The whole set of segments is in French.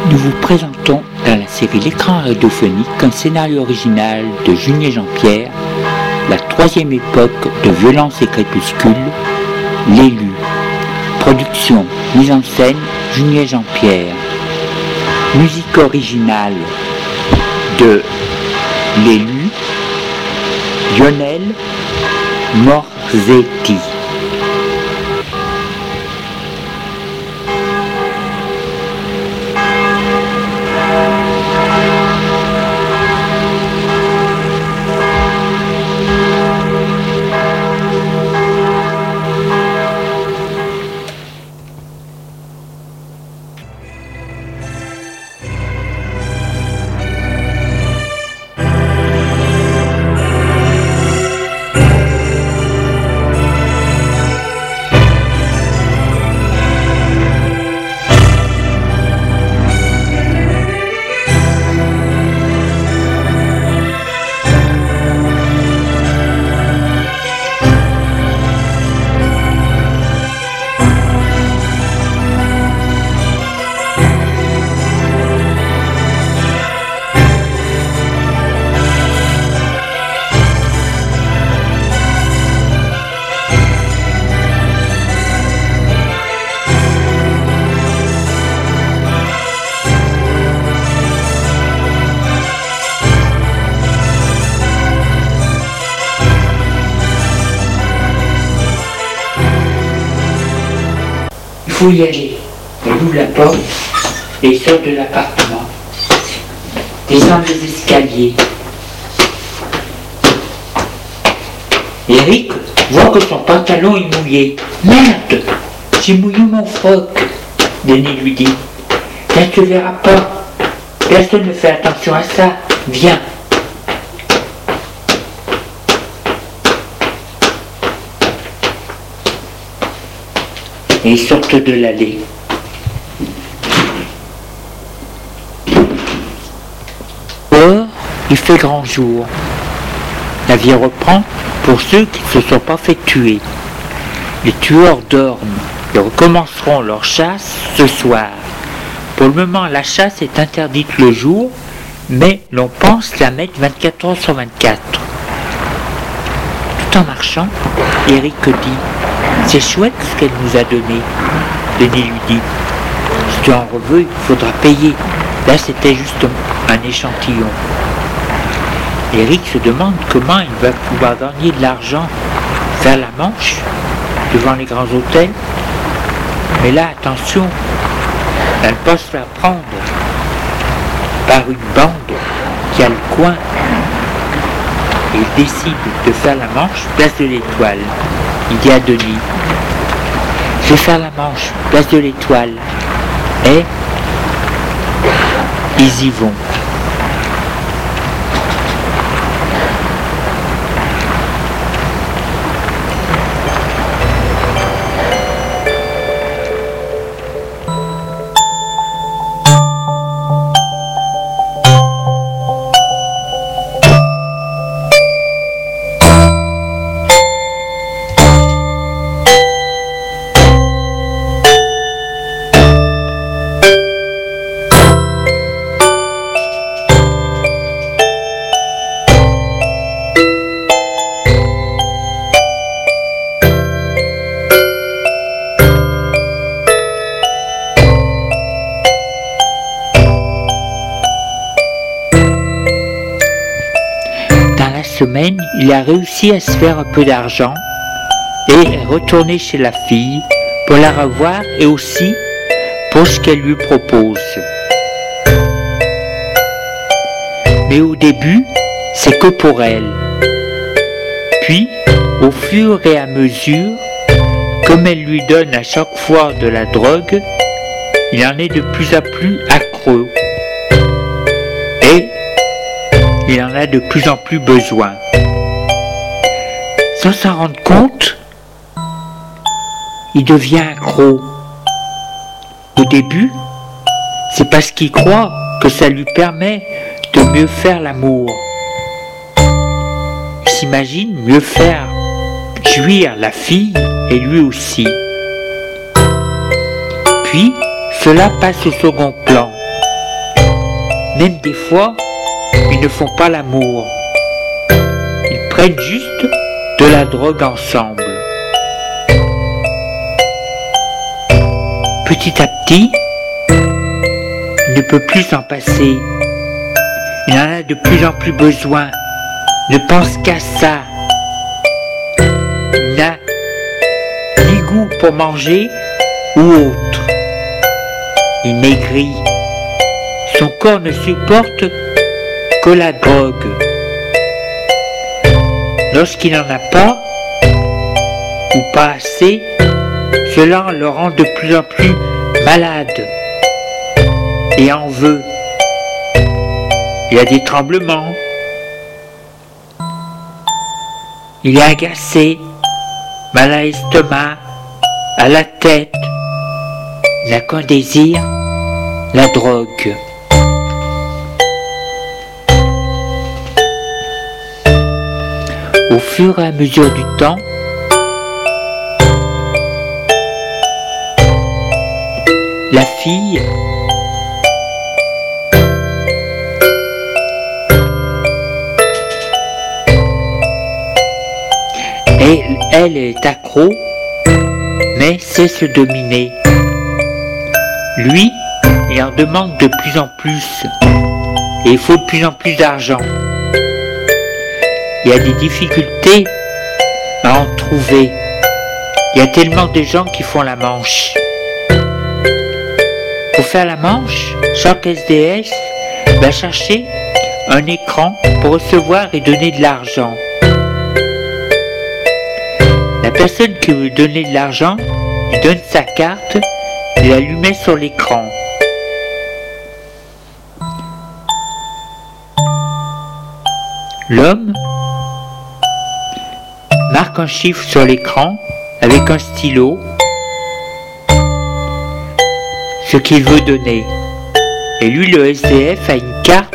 Nous vous présentons dans la série L'écran radiophonique un scénario original de Julien Jean-Pierre, la troisième époque de Violence et Crépuscule, L'élu. Production, mise en scène, Julien Jean-Pierre. Musique originale de L'élu, Lionel Morzetti. Il faut y aller. Elle ouvre la porte et sort de l'appartement. Descend les escaliers. Eric voit que son pantalon est mouillé. Merde, j'ai mouillé mon froc. Denis lui dit. Là, tu verras pas. Personne ne fait attention à ça. Viens. Et ils sortent de l'allée. Or, il fait grand jour. La vie reprend pour ceux qui ne se sont pas fait tuer. Les tueurs dorment et recommenceront leur chasse ce soir. Pour le moment, la chasse est interdite le jour, mais l'on pense la mettre 24 heures sur 24. Tout en marchant, Eric dit: c'est chouette ce qu'elle nous a donné. Denis lui dit: si tu en veux, il faudra payer. Là, c'était juste un échantillon. Eric se demande comment il va pouvoir gagner de l'argent, faire la manche devant les grands hôtels. Mais là, attention, elle peut se faire prendre par une bande qui a le coin. Et il décide de faire la manche place de l'Étoile. Il dit à Denis: je vais faire la manche, place de l'Étoile. Et ils y vont. Semaine, il a réussi à se faire un peu d'argent et est retourné chez la fille pour la revoir et aussi pour ce qu'elle lui propose. Mais au début, c'est que pour elle. Puis, au fur et à mesure, comme elle lui donne à chaque fois de la drogue, il en est de plus en plus accro. Et il en a de plus en plus besoin. Sans s'en rendre compte, il devient accro. Au début, c'est parce qu'il croit que ça lui permet de mieux faire l'amour. Il s'imagine mieux faire jouir la fille et lui aussi. Puis, cela passe au second plan. Même des fois, ils ne font pas l'amour. Ils prennent juste de la drogue ensemble. Petit à petit, il ne peut plus s'en passer. Il en a de plus en plus besoin. Ne pense qu'à ça. Il n'a ni goût pour manger ou autre. Il maigrit. Son corps ne supporte que la drogue. Lorsqu'il n'en a pas, ou pas assez, cela le rend de plus en plus malade et en veut. Il y a des tremblements. Il est agacé, mal à l'estomac, à la tête. Il n'a qu'un désir, la drogue. Au fur et à mesure du temps, la fille elle est accro, mais sait se dominer. Lui, il en demande de plus en plus, et il faut de plus en plus d'argent. Il y a des difficultés à en trouver. Il y a tellement de gens qui font la manche. Pour faire la manche, chaque SDF va chercher un écran pour recevoir et donner de l'argent. La personne qui veut donner de l'argent lui donne sa carte et la lui met sur l'écran. L'homme marque un chiffre sur l'écran avec un stylo, ce qu'il veut donner. Et lui, le SDF, a une carte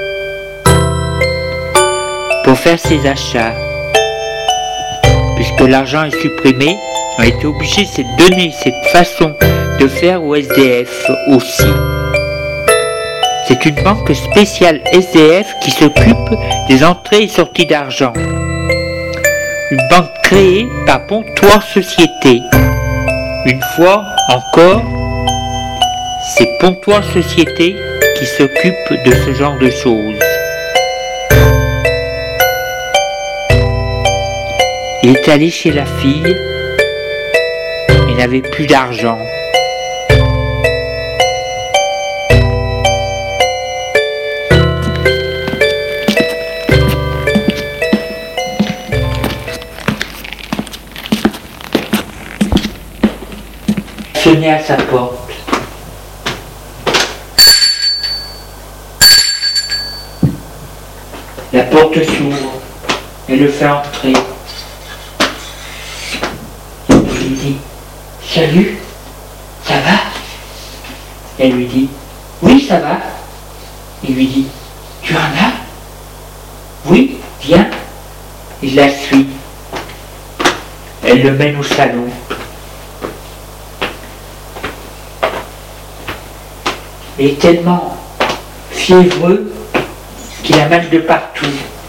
pour faire ses achats. Puisque l'argent est supprimé, on a été obligé de donner cette façon de faire au SDF aussi. C'est une banque spéciale SDF qui s'occupe des entrées et sorties d'argent. Une banque créée par Pontoise Société. Une fois encore, c'est Pontoise Société qui s'occupe de ce genre de choses. Il est allé chez la fille, il n'avait plus d'argent. Il sonnait à sa porte. La porte s'ouvre et le fait entrer. Il lui dit « Salut, ça va ?» Elle lui dit « Oui, ça va. » Il lui dit « Tu en as ?»« Oui, viens. » Il la suit. Elle le mène au salon. Il est tellement fiévreux qu'il a mal de partout.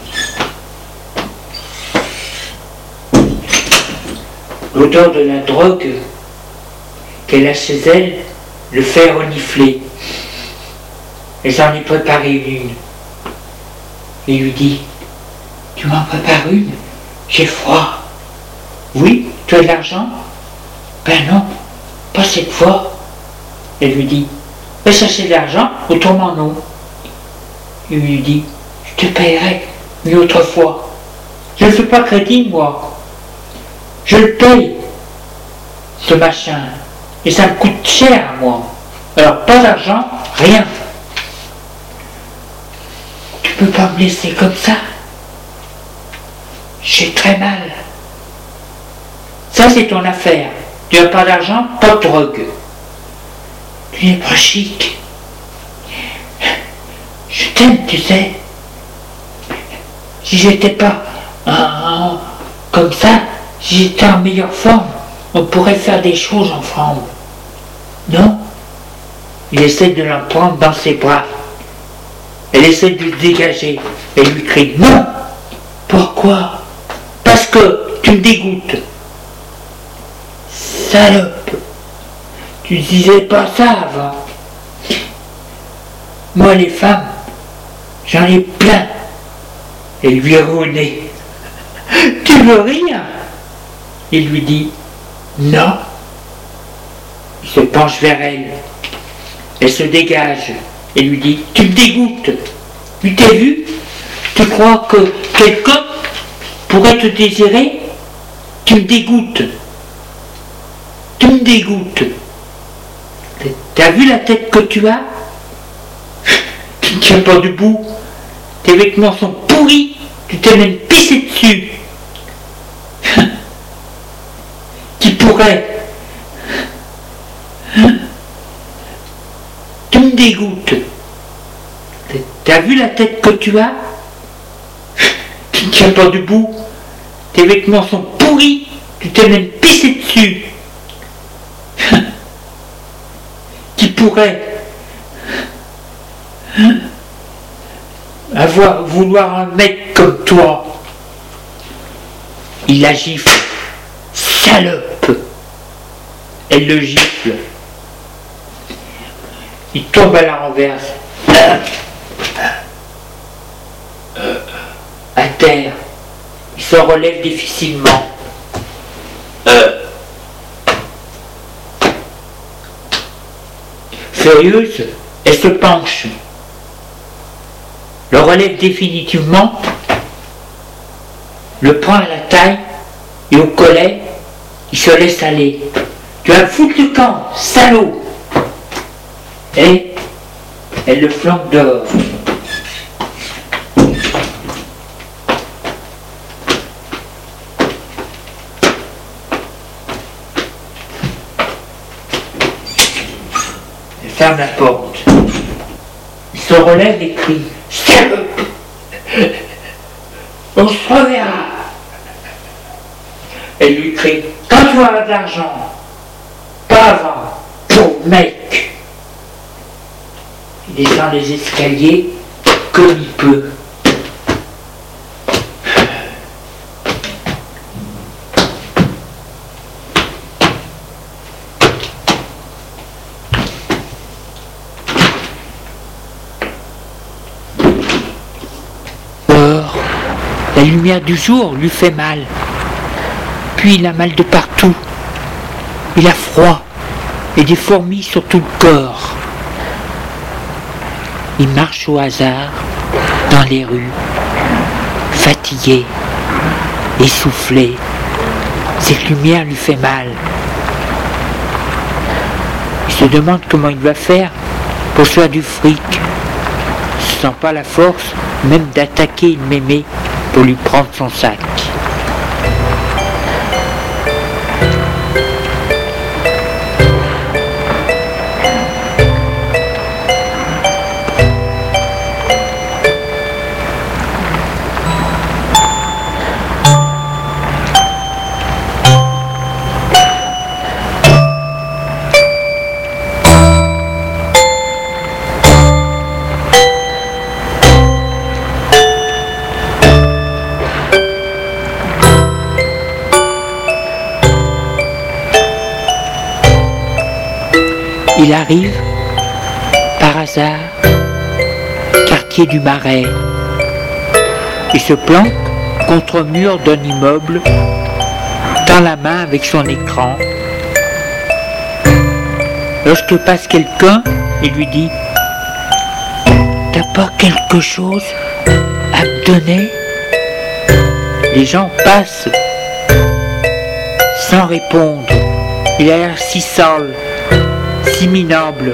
L'odeur de la drogue qu'elle a chez elle le fait renifler. Et j'en ai préparé une. Il lui dit « Tu m'en prépares une? J'ai froid. » « Oui, tu as de l'argent? » « Ben non, pas cette fois. » Elle lui dit « Va chercher de l'argent, autrement non. » Il lui dit « Je te paierai une autre fois. Je ne fais pas crédit, moi. Je le paye, ce machin. Et ça me coûte cher, moi. Alors, pas d'argent, rien. Tu peux pas me laisser comme ça? J'ai très mal. Ça, c'est ton affaire. Tu n'as pas d'argent, pas de drogue. Tu n'es pas chic. Je t'aime, tu sais. Si j'étais pas comme ça, si j'étais en meilleure forme, on pourrait faire des choses ensemble. Non? Il essaie de la prendre dans ses bras. Elle essaie de le dégager. Elle lui crie « Non !»« Pourquoi ?»« Parce que tu me dégoûtes. »« Salope ! Tu disais pas ça avant. Moi les femmes, j'en ai plein. » Elle lui roule au nez. « Tu veux rien ?» Il lui dit « Non ». Il se penche vers elle. Elle se dégage et lui dit « Tu me dégoûtes. Tu t'es vu? Tu crois que quelqu'un pourrait te désirer? Tu me dégoûtes. Tu me dégoûtes. T'as vu la tête que tu as? Tu ne tiens pas debout. Tes vêtements sont pourris. Tu t'es même pissé dessus. Qui pourrait? Tu me dégoûtes. T'as vu la tête que tu as? Tu ne tiens pas debout. Tes vêtements sont pourris. Tu t'es même pissé dessus. Qui pourrait vouloir un mec comme toi? Il la gifle. Salope! Elle le gifle. Il tombe à la renverse. À terre. Il se relève difficilement. Furieuse, elle se penche. Le relève définitivement. Le prend à la taille et au collet. Il se laisse aller. Tu vas me foutre le camp, salaud! Et elle le flanque dehors. Elle ferme la porte. Il se relève et crie « Salope! On se reverra !» Elle lui crie « Quand tu auras de l'argent, pas avant, pauvre mec !» Il descend les escaliers comme il peut. Dehors, la lumière du jour lui fait mal. Puis il a mal de partout. Il a froid et des fourmis sur tout le corps. Il marche au hasard dans les rues, fatigué, essoufflé. Cette lumière lui fait mal. Il se demande comment il va faire pour se faire du fric. Il ne sent pas la force même d'attaquer une mémé pour lui prendre son sac. Il arrive, par hasard, quartier du Marais. Il se planque contre un mur d'un immeuble, tend la main avec son écran. Lorsque passe quelqu'un, il lui dit « T'as pas quelque chose à me donner ?» Les gens passent sans répondre. Il a l'air si sale, si minable,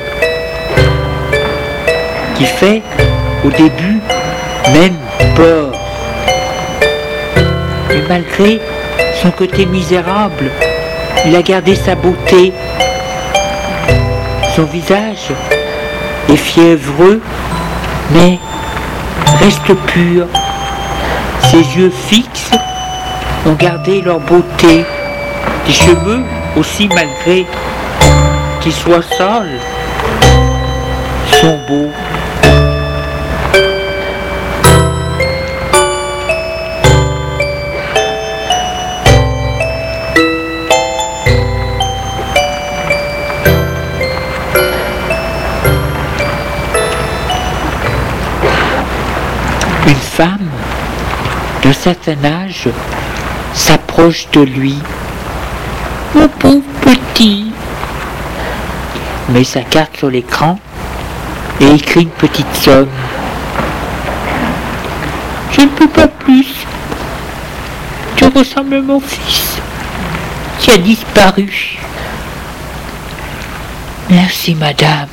qui fait, au début, même peur. Et malgré son côté misérable, il a gardé sa beauté. Son visage est fiévreux, mais reste pur. Ses yeux fixes ont gardé leur beauté. Ses cheveux aussi, malgré qu'ils soient sales, sont beaux. femme d'un certain âge s'approche de lui. Mon pauvre petit, met sa carte sur l'écran et écrit une petite somme. Je ne peux pas plus. Tu ressembles à mon fils qui a disparu. Merci madame.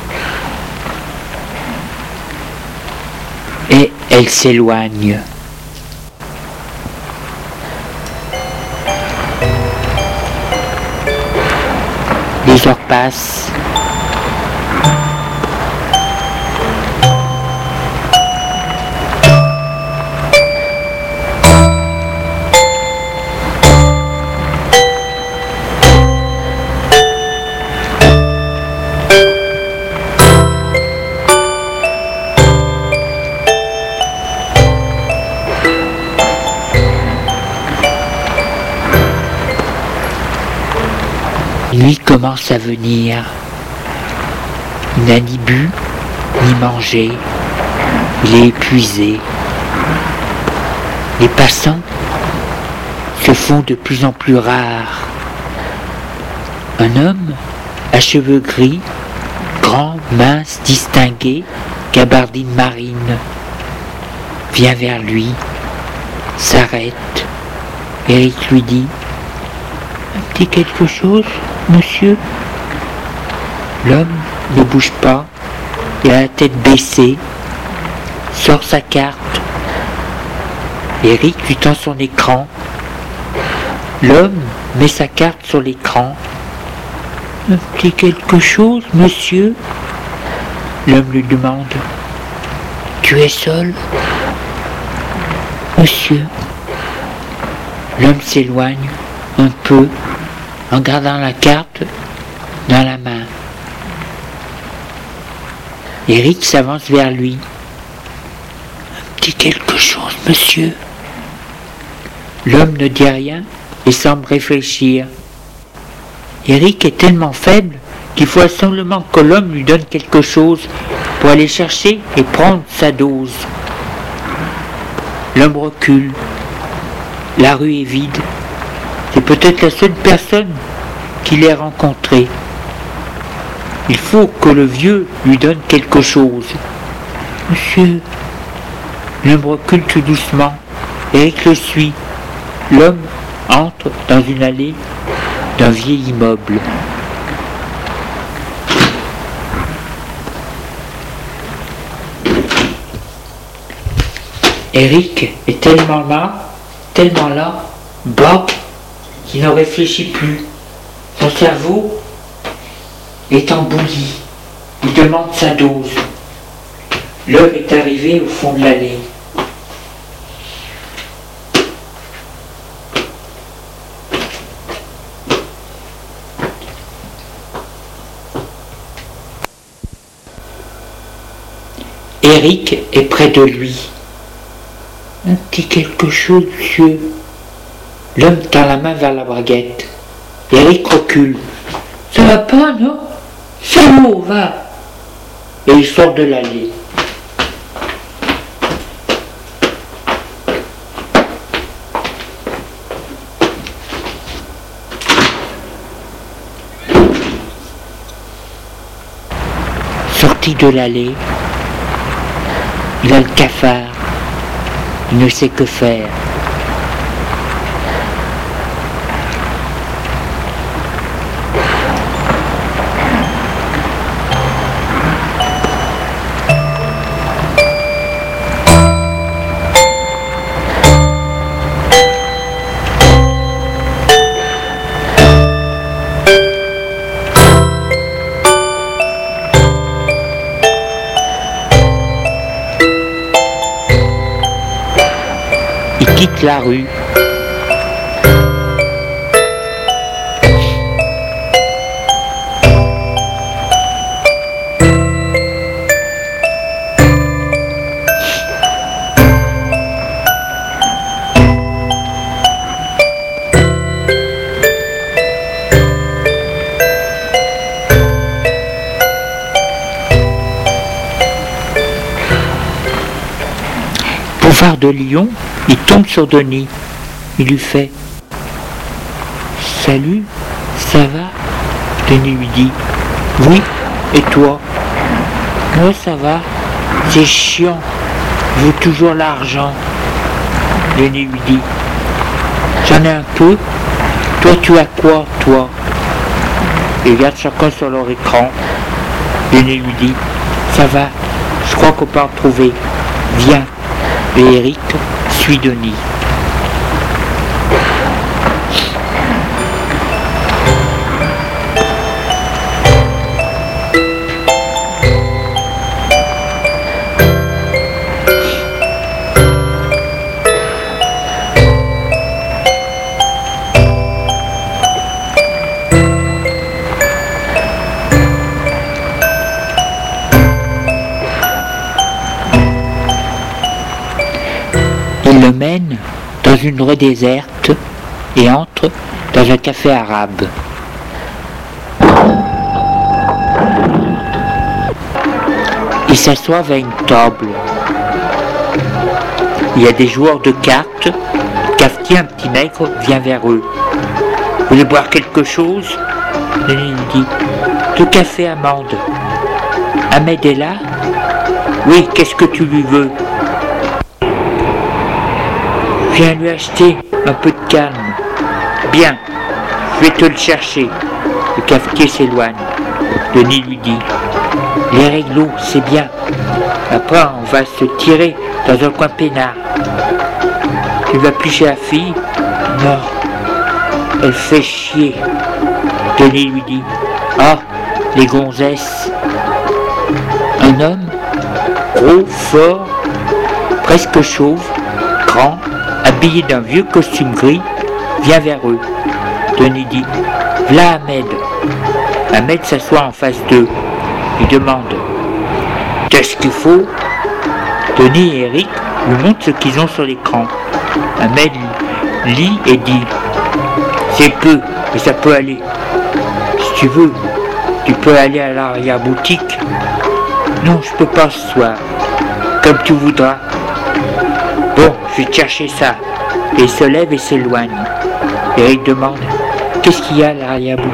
Et elle s'éloigne. Les heures passent. Nuit commence à venir. Il n'a ni bu, ni mangé. Il est épuisé. Les passants se font de plus en plus rares. Un homme à cheveux gris, grand, mince, distingué, gabardine marine, vient vers lui, s'arrête. Eric lui dit: un petit quelque chose, monsieur? L'homme ne bouge pas, il a la tête baissée, sort sa carte. Eric lui tend son écran. L'homme met sa carte sur l'écran. Un petit quelque chose, monsieur? L'homme lui demande: tu es seul, monsieur? L'homme s'éloigne un peu en gardant la carte dans la main. Eric s'avance vers lui. Un petit quelque chose, monsieur? L'homme ne dit rien et semble réfléchir. Eric est tellement faible qu'il faut absolument que l'homme lui donne quelque chose pour aller chercher et prendre sa dose. L'homme recule. La rue est vide. C'est peut-être la seule personne qu'il ait rencontrée. Il faut que le vieux lui donne quelque chose. Monsieur, l'homme recule tout doucement. Eric le suit. L'homme entre dans une allée d'un vieil immeuble. Eric est tellement là, bas, qu'il ne réfléchit plus. Son cerveau est embouilli. Il demande sa dose. L'homme est arrivé au fond de l'allée. Eric est près de lui. Un petit quelque chose, monsieur. L'homme tend la main vers la braguette. Eric recule. Ça va pas, non? C'est bon, va. Et il sort de l'allée. Sorti de l'allée, il a le cafard. Il ne sait que faire. Il quitte la rue. Pour phare de Lyon, il tombe sur Denis. Il lui fait « Salut, ça va ?» Denis lui dit « Oui, et toi ?»« Moi ça va, c'est chiant, je veux toujours l'argent. » Denis lui dit « J'en ai un peu, toi tu as quoi, toi ?» Ils regardent chacun sur leur écran. Denis lui dit « Ça va, je crois qu'on peut en trouver, viens. » Et Eric suit Denis. Il le mène dans une rue déserte et entre dans un café arabe. Ils s'assoivent à une table. Il y a des joueurs de cartes. Le cafetier, un petit nègre, vient vers eux. « Vous voulez boire quelque chose ?» Denis lui dit « 2 cafés amandes. » Ahmed est là ? Oui, qu'est-ce que tu lui veux ? Je viens lui acheter un peu de calme. Bien, je vais te le chercher. Le cafetier s'éloigne. Denis lui dit « Les réglos, c'est bien. Après, on va se tirer dans un coin peinard. Tu vas plus chez la fille ? Non, elle fait chier. » Denis lui dit « Ah, les gonzesses. » Un homme, gros, fort, presque chauve, grand, habillé d'un vieux costume gris, vient vers eux. Denis dit « V'là Ahmed ». Ahmed s'assoit en face d'eux. Il demande « Qu'est-ce qu'il faut ?» Denis et Eric lui montrent ce qu'ils ont sur l'écran. Ahmed lit et dit « C'est peu, mais ça peut aller. Si tu veux, tu peux aller à l'arrière-boutique. » Non, je peux pas ce soir. Comme tu voudras. Bon, je vais te chercher ça. Et il se lève et s'éloigne. Eric demande « Qu'est-ce qu'il y a à l'arrière-boutique ?»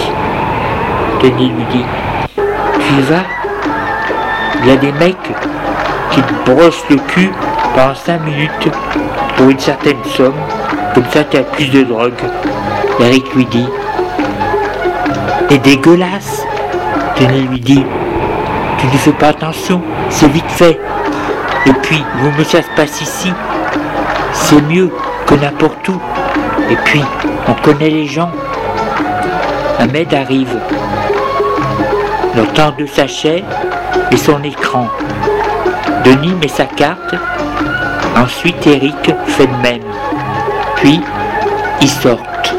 Denis lui dit « Tu y vas ? Il y a des mecs qui te brossent le cul pendant 5 minutes pour une certaine somme. Comme ça, tu as plus de drogue. » Eric lui dit « T'es dégueulasse !» Denis lui dit « Tu ne fais pas attention, c'est vite fait. Et puis, vaut mieux ça se passe ici. C'est mieux que n'importe où. Et puis, on connaît les gens. » Ahmed arrive. Il entend 2 sachets et son écran. Denis met sa carte. Ensuite, Eric fait de même. Puis, ils sortent.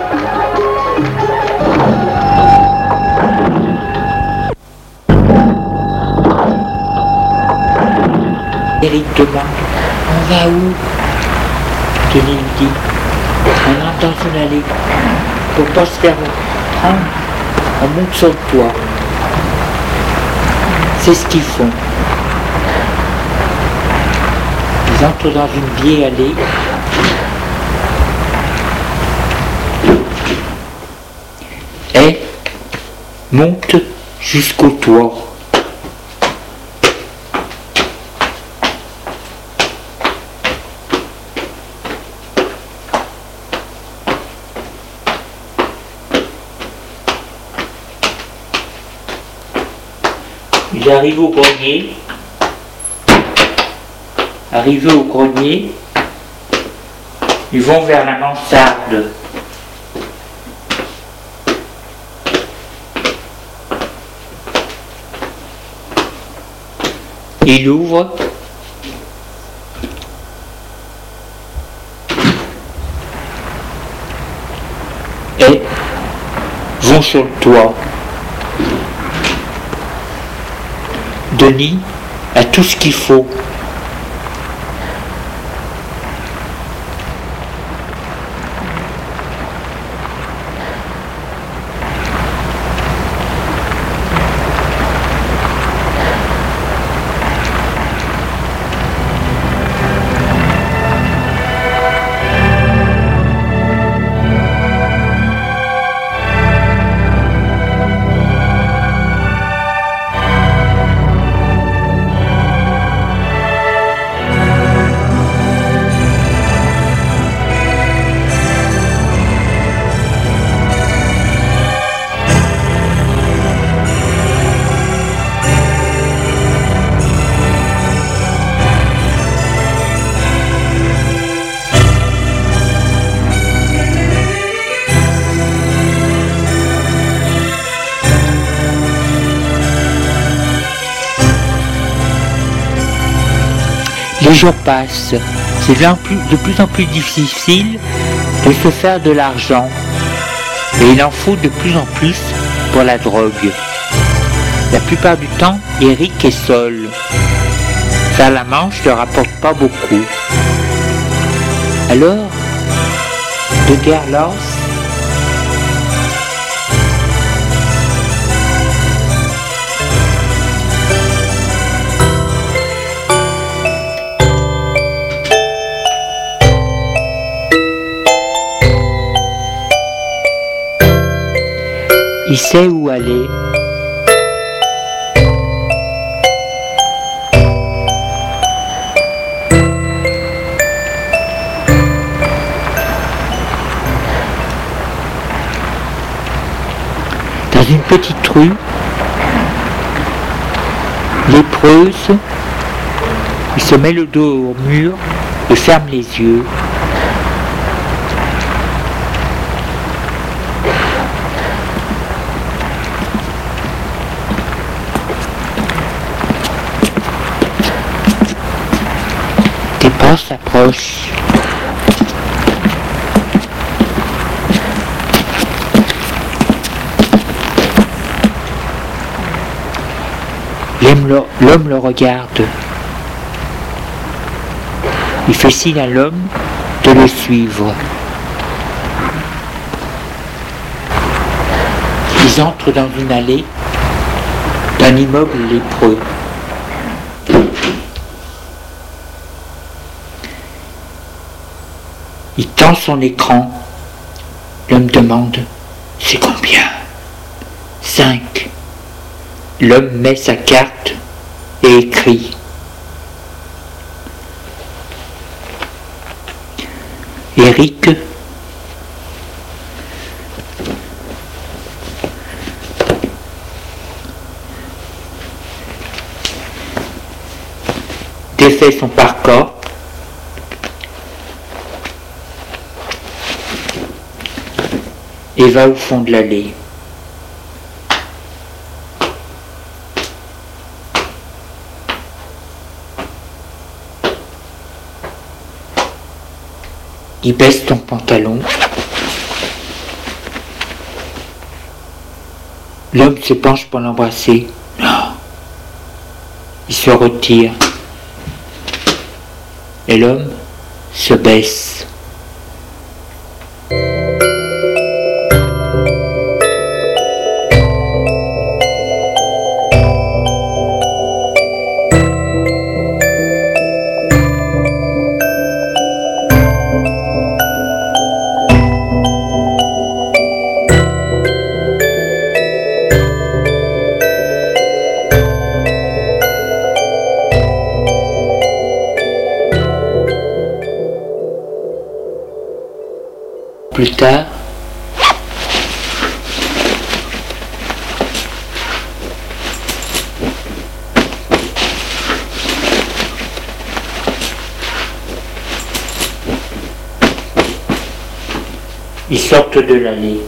Eric demande « On va où ?» Denis lui dit « On entre dans une allée. Pour pas se faire prendre, on monte sur le toit. » C'est ce qu'ils font. Ils entrent dans une vieille allée. Et montent jusqu'au toit. Ils arrivent au grenier. Arrivés au grenier, ils vont vers la mansarde. Ils ouvrent. Et vont sur le toit. Denis a tout ce qu'il faut. Les jours passent, c'est de plus en plus difficile de se faire de l'argent et il en faut de plus en plus pour la drogue. La plupart du temps, Eric est seul. Faire la manche ne rapporte pas beaucoup. Alors, de guerre lasse, il sait où aller. Dans une petite rue, lépreuse, il se met le dos au mur et ferme les yeux. Des pas s'approchent. L'homme le regarde. Il fait signe à l'homme de le suivre. Ils entrent dans une allée d'un immeuble lépreux. Il tend son écran. L'homme demande « C'est combien ?»« 5. » L'homme met sa carte et écrit. Eric défait son parka et va au fond de l'allée. Il baisse ton pantalon. L'homme se penche pour l'embrasser. Non. Il se retire. Et l'homme se baisse. Plus tard, ils sortent de l'allée.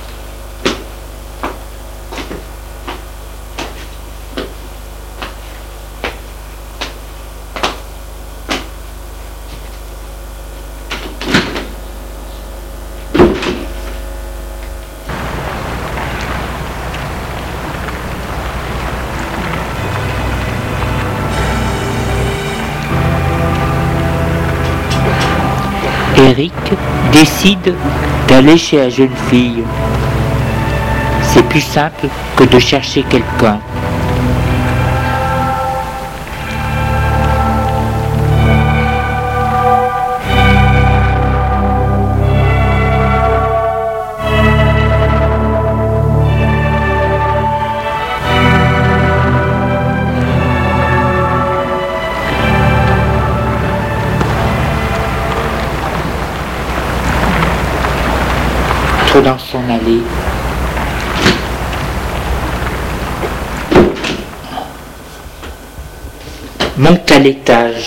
Eric décide d'aller chez la jeune fille. C'est plus simple que de chercher quelqu'un. Dans son allée. Monte à l'étage.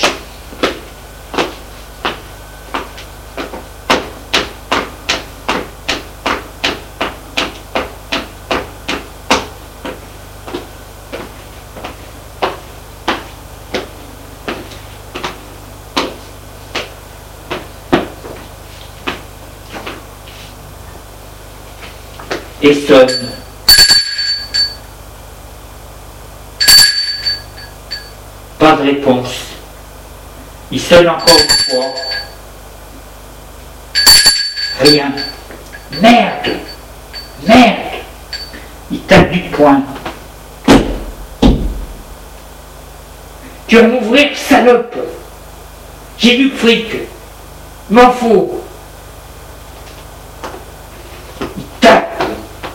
et sonne. Pas de réponse. Il sonne encore une fois. Rien. Merde! Merde! Il tape du poing. Tu vas m'ouvrir, salope! J'ai du fric! M'en faut! Il tape!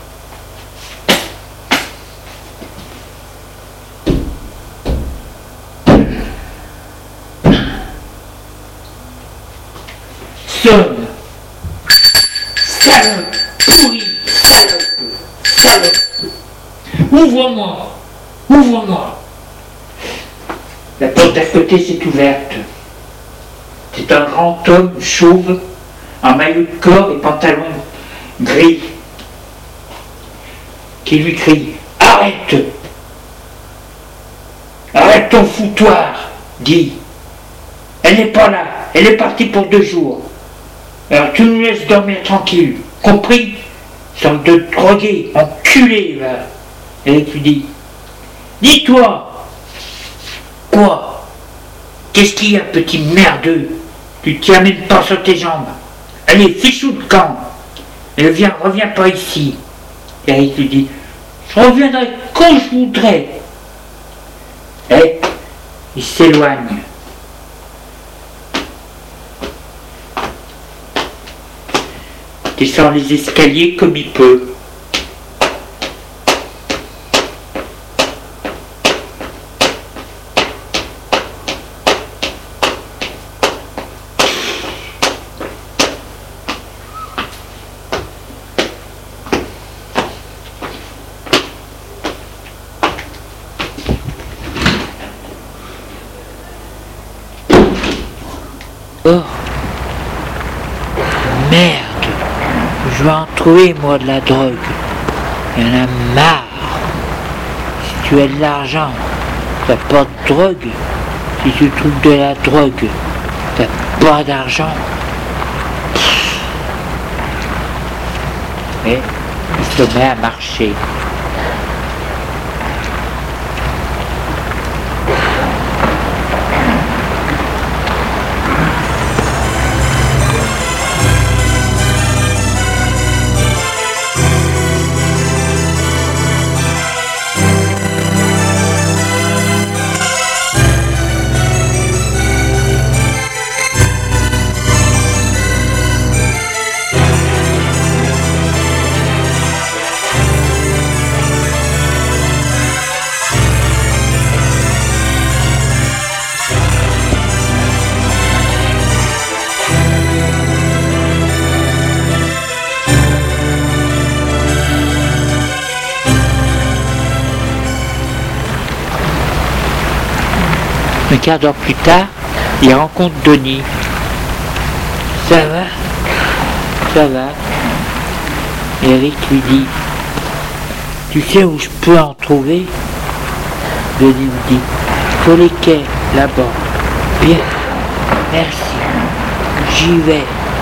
Sonne! Salope! Pourri! Salope! Salope! Ouvre-moi! Ouvre-moi! La porte d'à côté s'est ouverte. C'est un grand homme chauve, en maillot de corps et pantalon gris, qui lui crie « Arrête! Arrête ton foutoir !» dit. « Elle n'est pas là, elle est partie pour 2 jours. Alors tu nous laisses dormir tranquille, compris? Sorte de drogué, enculé, va. » Eric lui dit « Dis-toi !» Quoi? Qu'est-ce qu'il y a, petit merdeux? Tu tiens même pas sur tes jambes. Allez, fichou de camp. Et reviens pas ici. Eric lui dit, je reviendrai quand je voudrais. Et il s'éloigne. Descend les escaliers comme il peut. Oh, merde, je vais en trouver moi de la drogue. Il y en a marre. Si tu as de l'argent, t'as pas de drogue. Si tu trouves de la drogue, t'as pas d'argent. Et il se met à marcher. Un quart d'heure plus tard, il rencontre Denis. Ça va? Ça va. Eric lui dit, tu sais où je peux en trouver? Denis lui dit, sur les quais, là-bas. Bien, merci. J'y vais.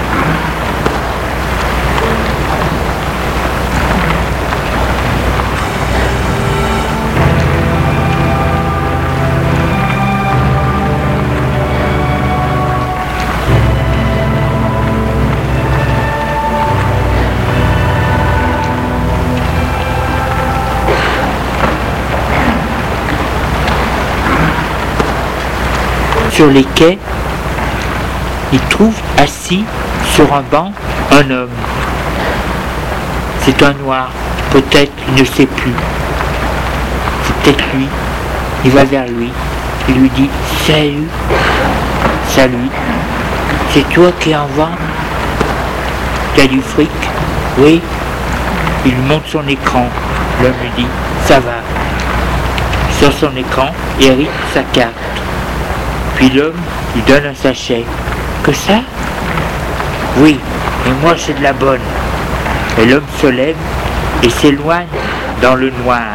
Sur les quais, il trouve assis sur un banc un homme. C'est un noir, peut-être, il ne sait plus. C'est peut-être lui. Il va vers lui, il lui dit « Salut !»« Salut, c'est toi qui en vends? T'as du fric? » « Oui. » Il lui montre son écran. L'homme lui dit « Ça va. » Sur son écran, Eric sa carte. Puis l'homme lui donne un sachet. Que ça? Oui, et moi c'est de la bonne. Et l'homme se lève et s'éloigne dans le noir.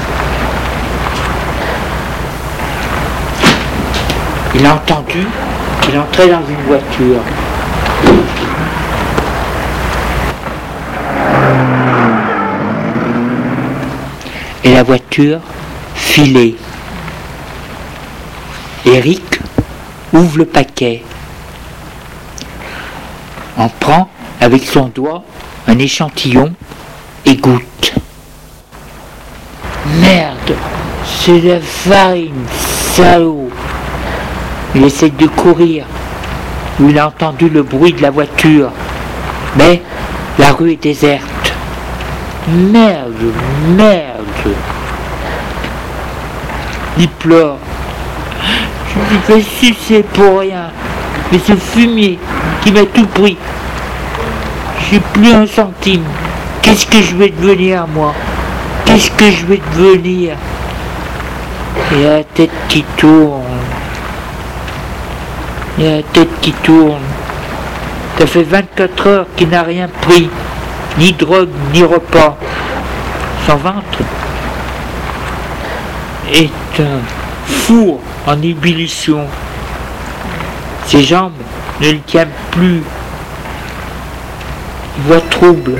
Il a entendu qu'il entrait dans une voiture. et la voiture filait. Eric ouvre le paquet, en prend avec son doigt un échantillon et goûte. Merde, c'est de la farine, salaud. Il essaie de courir, où il a entendu le bruit de la voiture, mais la rue est déserte. Merde. Il pleure. Je me fais sucer pour rien. Mais ce fumier qui m'a tout pris. J'ai plus un centime. Qu'est-ce que je vais devenir, moi? Qu'est-ce que je vais devenir? Il a la tête qui tourne. Ça fait 24 heures qu'il n'a rien pris. Ni drogue, ni repas. Son ventre est un four en ébullition. Ses jambes ne le tiennent plus. Il voit trouble.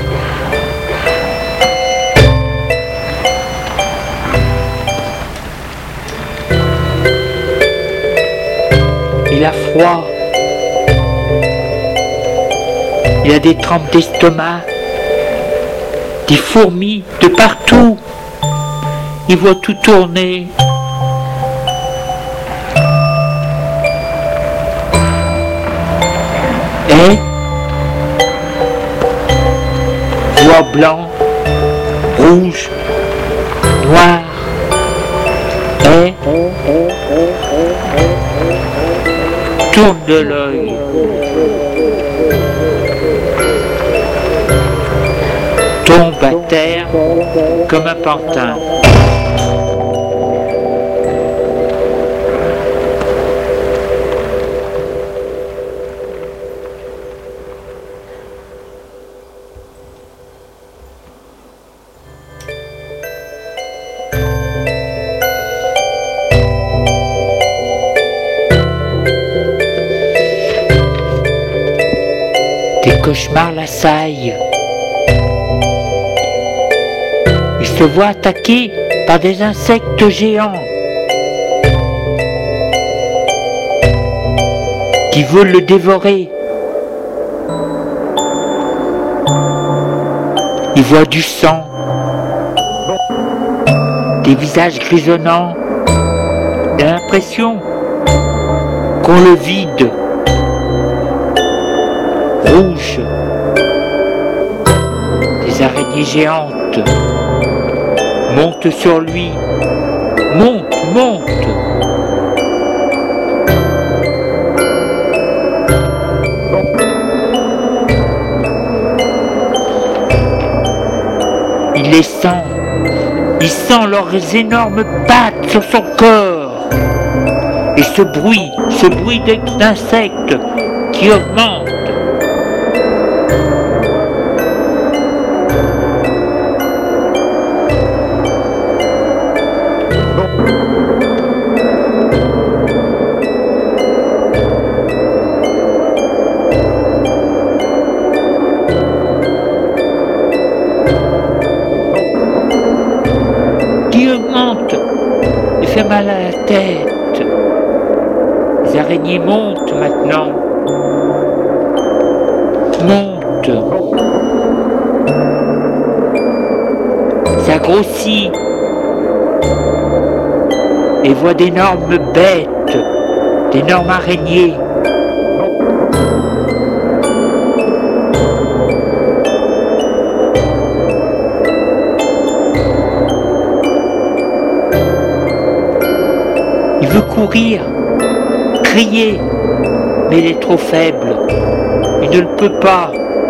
Il a froid. Il a des trempes d'estomac. Des fourmis de partout. Il voit tout tourner. Et voit blanc, rouge, noir. Et tourne de l'œil. Tombe à terre comme un pantin. Des cauchemars l'assaillent. Il se voit attaqué par des insectes géants qui veulent le dévorer. Il voit du sang, des visages grisonnants. Il a l'impression qu'on le vide. Rouge, des araignées géantes montent sur lui, monte. Il les sent, il sent leurs énormes pattes sur son corps. Et ce bruit d'insectes qui augmente. Il fait mal à la tête. Les araignées montent maintenant. Ça grossit. Et voit d'énormes bêtes, d'énormes araignées. Il veut courir, crier, mais il est trop faible. Il ne le peut pas.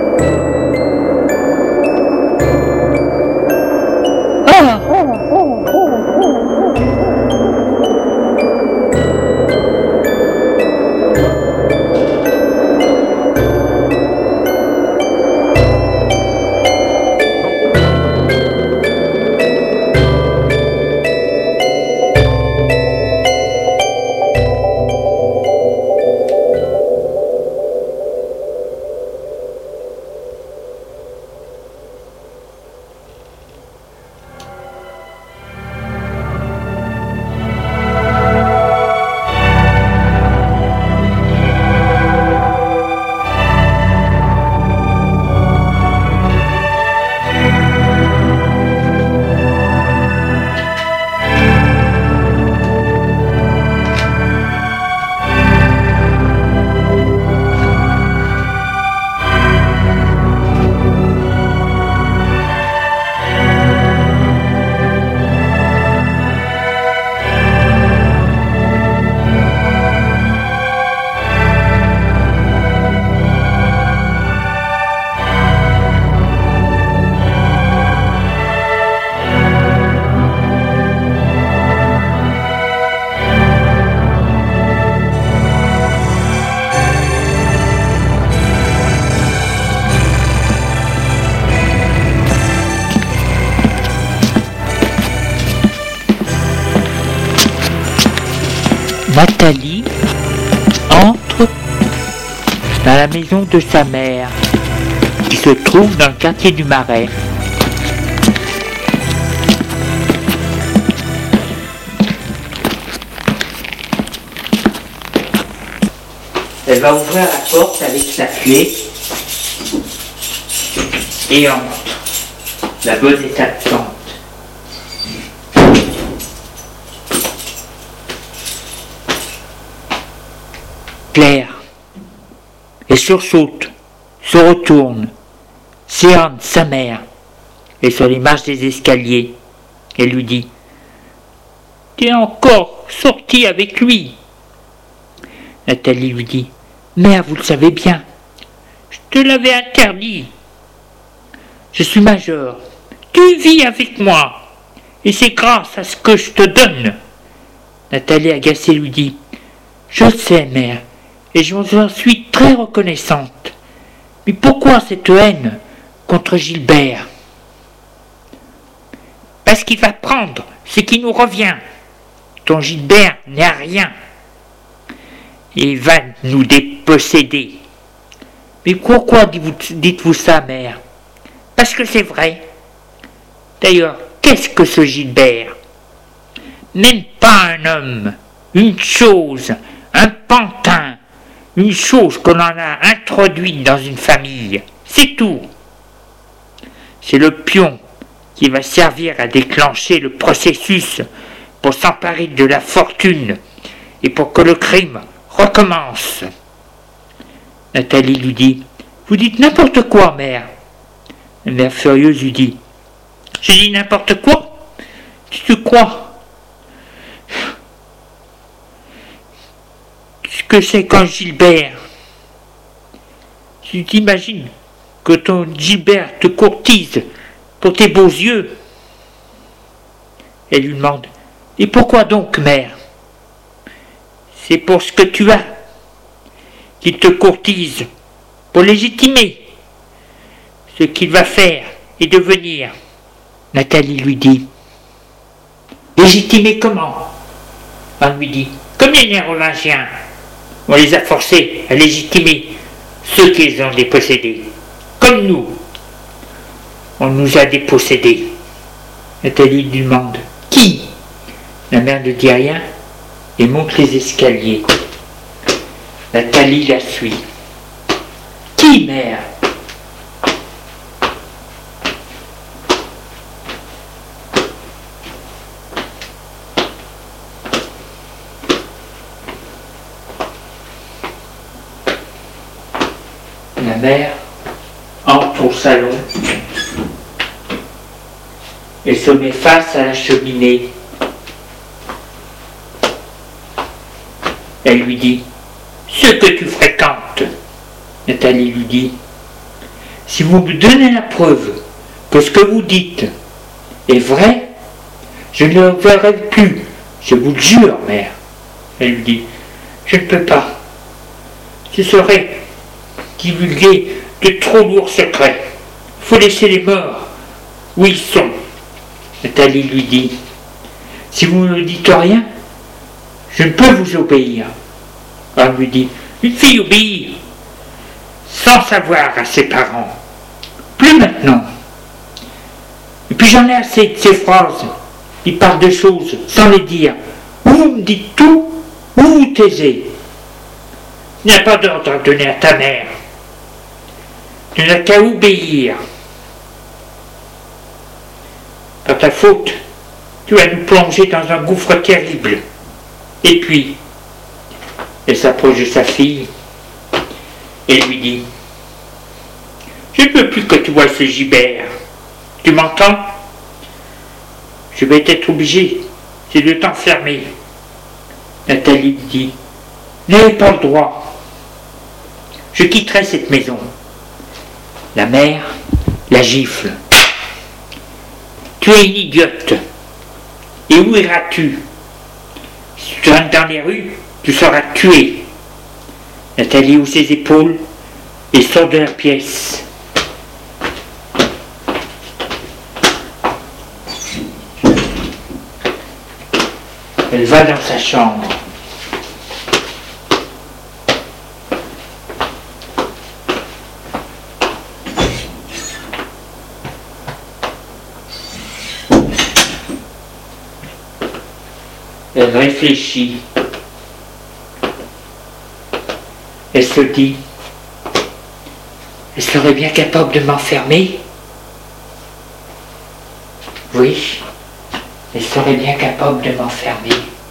Ah! Nathalie entre dans la maison de sa mère, qui se trouve dans le quartier du Marais. Elle va ouvrir la porte avec sa clé et entre. La bonne est absente. Claire, elle sursaute, se retourne, Céane, sa mère, est sur les marches des escaliers. Elle lui dit « T'es encore sorti avec lui ?» Nathalie lui dit « Mère, vous le savez bien, je te l'avais interdit. Je suis majeure, tu vis avec moi, et c'est grâce à ce que je te donne. » Nathalie agacée lui dit « Je sais, mère, et je vous en suis très reconnaissante. Mais pourquoi cette haine contre Gilbert ? » « Parce qu'il va prendre ce qui nous revient. Ton Gilbert n'est à rien. Il va nous déposséder. » « Mais pourquoi dites-vous ça, mère ? » « Parce que c'est vrai. D'ailleurs, qu'est-ce que ce Gilbert ? Même pas un homme, une chose, un pantin, une chose qu'on en a introduite dans une famille. C'est tout. C'est le pion qui va servir à déclencher le processus pour s'emparer de la fortune et pour que le crime recommence. » Nathalie lui dit « Vous dites n'importe quoi, mère. » La mère furieuse lui dit « Je dis n'importe quoi ? Tu te crois ce que c'est qu'un Gilbert ? Tu t'imagines que ton Gilbert te courtise pour tes beaux yeux ?» Elle lui demande « Et pourquoi donc, mère ? » « C'est pour ce que tu as qu'il te courtise, pour légitimer ce qu'il va faire et devenir. » Nathalie lui dit « Légitimer comment ? » On lui dit « Comme les Nérovingiens, on les a forcés à légitimer ceux qu'ils ont dépossédés. Comme nous, on nous a dépossédés. » Nathalie lui demande « Qui ?» La mère ne dit rien et monte les escaliers. Nathalie la suit. « Qui, mère ? » La mère entre au salon et se met face à la cheminée. Elle lui dit « Ce que tu fréquentes. » Nathalie lui dit « Si vous me donnez la preuve que ce que vous dites est vrai, je ne le verrai plus. Je vous le jure, mère. » Elle lui dit « Je ne peux pas. Ce serait divulguer de trop lourds secrets. Il faut laisser les morts où ils sont. » Nathalie lui dit « Si vous ne dites rien, je ne peux vous obéir. » On lui dit « Une fille obéir sans savoir à ses parents. Plus maintenant. Et puis j'en ai assez de ces phrases qui parlent de choses sans les dire. Ou vous me dites tout, ou vous taisez. Il n'y a pas d'ordre à donner à ta mère. Tu n'as qu'à obéir. Par ta faute, tu vas nous plonger dans un gouffre terrible. » Et puis, elle s'approche de sa fille et lui dit « Je ne veux plus que tu vois ce Gilbert. Tu m'entends ? Je vais être obligé, c'est de t'enfermer. » Nathalie lui dit « N'avez pas le droit. Je quitterai cette maison. » La mère la gifle. « Tu es une idiote. Et où iras-tu ? Si tu rentres dans les rues, tu seras tué. » Nathalie hausse ses épaules et sort de la pièce. Elle va dans sa chambre. Elle réfléchit. Elle se dit, elle serait bien capable de m'enfermer? Oui, elle serait bien capable de m'enfermer.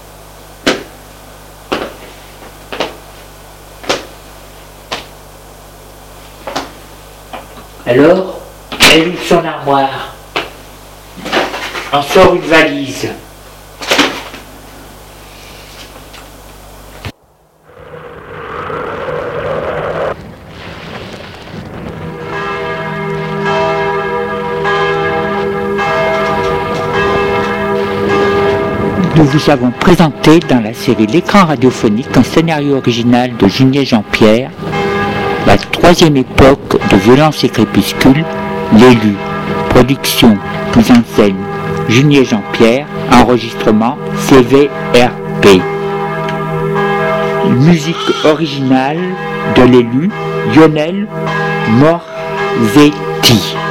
Alors, elle ouvre son armoire, en sort une valise. Nous vous avons présenté dans la série L'écran radiophonique un scénario original de Junier Jean-Pierre, la troisième époque de Violence et Crépuscule, l'élu, production, mise en scène, Junier Jean-Pierre, enregistrement CVRP. Musique originale de l'élu, Lionel Morzetti.